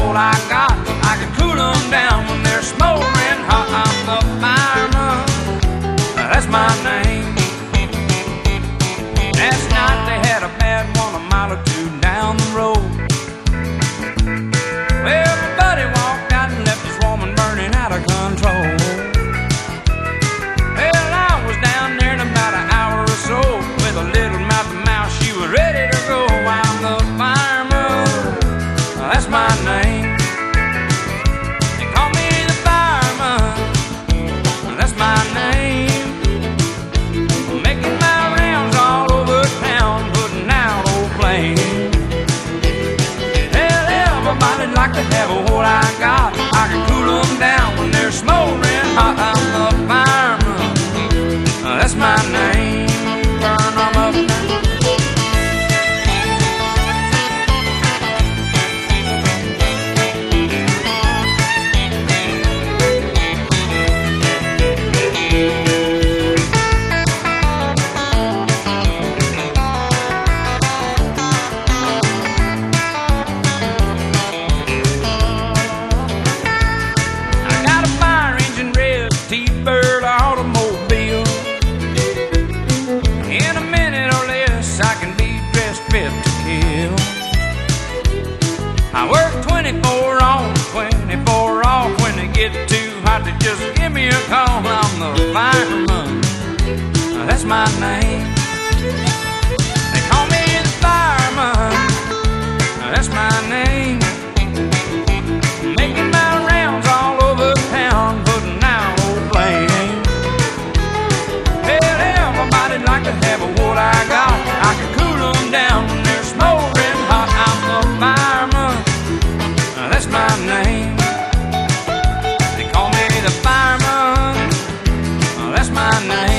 what I got. I can cool them down when they're smoldering hot. I'm the fireman, that's my name. Last night they had a bad one a mile or two down the road. Well, my buddy walked out and left his woman burning out of control. Well, I was down there in about an hour or so with a little mouth to mouth. She was ready to go. I'm the fireman, that's my name. They call me the fireman, that's my name. Making my rounds all over town, putting out old flames. Hell, everybody'd like to have what I got. I can cool them down when they're smoldering hot. I'm the fireman, that's my name. Burn them up now. T-Bird automobile. In a minute or less I can be dressed fit to kill. I work 24 on, 24 off. When it gets too hot to just give me a call. I'm the fireman, that's my name. They call me the fireman, that's my name. Making my rounds all over town, putting out old flames. Hell, everybody'd like to have what I got. I can cool them down when they're smoldering hot. I'm the fireman, that's my name. They call me the fireman, that's my name.